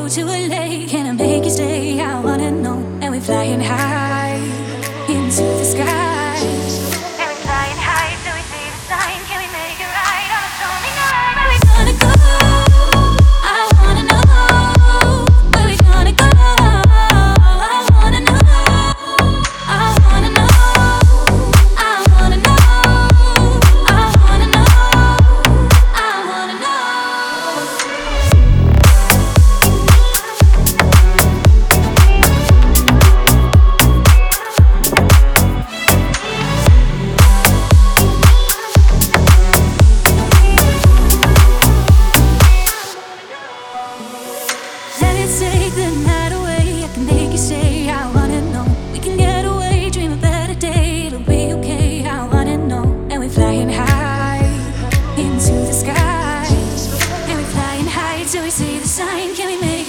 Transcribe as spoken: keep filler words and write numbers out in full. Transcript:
to a lake. Can I make you stay? I wanna know. And we're flying high into the sky. And we're flying high till we see the sign. Can we make it right on a stormy night? Where we gonna go? I wanna know. Where we gonna go? I wanna know. I wanna know. I wanna know. I wanna know. I wanna know. Let's take the night away. I can make you say I wanna know. We can get away, dream a better day. It'll be okay, I wanna know. And we're flying high into the sky. And we're flying high till we see the sign. Can we make